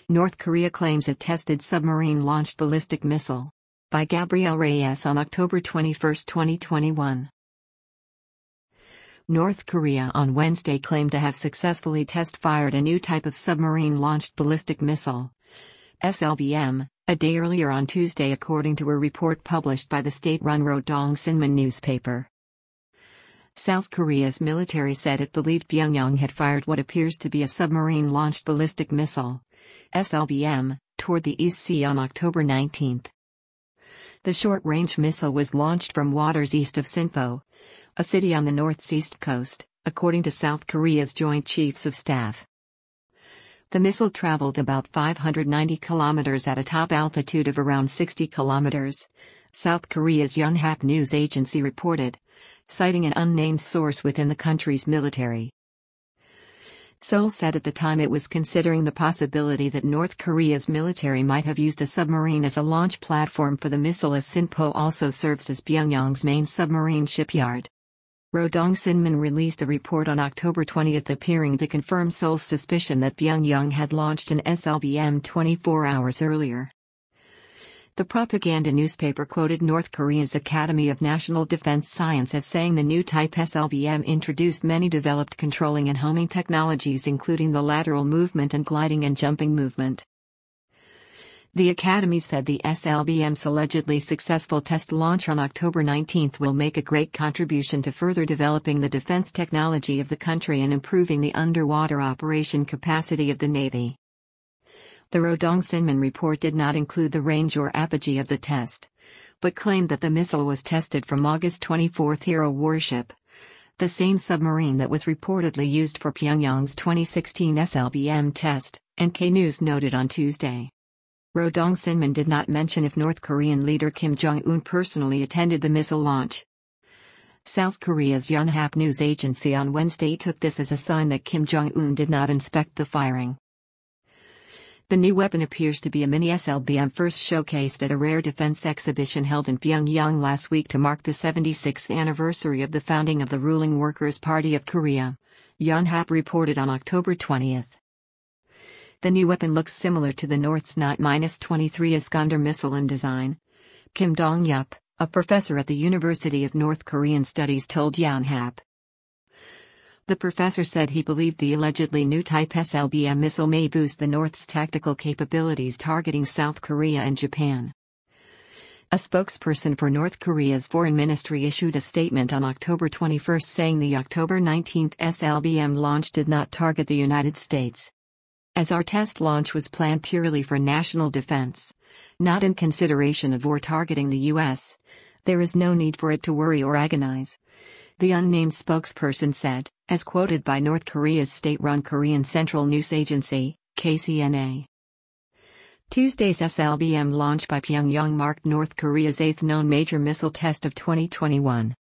North Korea claims it tested submarine-launched ballistic missile. By Gabriel Reyes on October 21, 2021. North Korea on Wednesday claimed to have successfully test-fired a new type of submarine-launched ballistic missile, SLBM, a day earlier on Tuesday, according to a report published by the state-run Rodong Sinmun newspaper. South Korea's military said it believed Pyongyang had fired what appears to be a submarine-launched ballistic missile, SLBM, toward the East Sea on October 19. The short-range missile was launched from waters east of Sinpo, a city on the northeast coast, according to South Korea's Joint Chiefs of Staff. The missile traveled about 590 kilometers at a top altitude of around 60 kilometers, South Korea's Yonhap news agency reported, citing an unnamed source within the country's military. Seoul said at the time it was considering the possibility that North Korea's military might have used a submarine as a launch platform for the missile, as Sinpo also serves as Pyongyang's main submarine shipyard. Rodong Sinmun released a report on October 20 appearing to confirm Seoul's suspicion that Pyongyang had launched an SLBM 24 hours earlier. The propaganda newspaper quoted North Korea's Academy of National Defense Science as saying the new type SLBM introduced many developed controlling and homing technologies, including the lateral movement and gliding and jumping movement. The Academy said the SLBM's allegedly successful test launch on October 19 will make a great contribution to further developing the defense technology of the country and improving the underwater operation capacity of the Navy. The Rodong Sinmun report did not include the range or apogee of the test, but claimed that the missile was tested from August 24 Hero warship, the same submarine that was reportedly used for Pyongyang's 2016 SLBM test, NK News noted on Tuesday. Rodong Sinmun did not mention if North Korean leader Kim Jong-un personally attended the missile launch. South Korea's Yonhap news agency on Wednesday took this as a sign that Kim Jong-un did not inspect the firing. The new weapon appears to be a mini SLBM, first showcased at a rare defense exhibition held in Pyongyang last week to mark the 76th anniversary of the founding of the ruling Workers' Party of Korea, Yonhap reported on October 20. The new weapon looks similar to the North's Not-23 Iskander missile in design, Kim Dong-yup, a professor at the University of North Korean Studies, told Yonhap. The professor said he believed the allegedly new type SLBM missile may boost the North's tactical capabilities targeting South Korea and Japan. A spokesperson for North Korea's foreign ministry issued a statement on October 21 saying the October 19 SLBM launch did not target the United States, as our test launch was planned purely for national defense, not in consideration of war targeting the U.S. There is no need for it to worry or agonize, the unnamed spokesperson said, as quoted by North Korea's state-run Korean Central News Agency, KCNA. Tuesday's SLBM launch by Pyongyang marked North Korea's eighth known major missile test of 2021.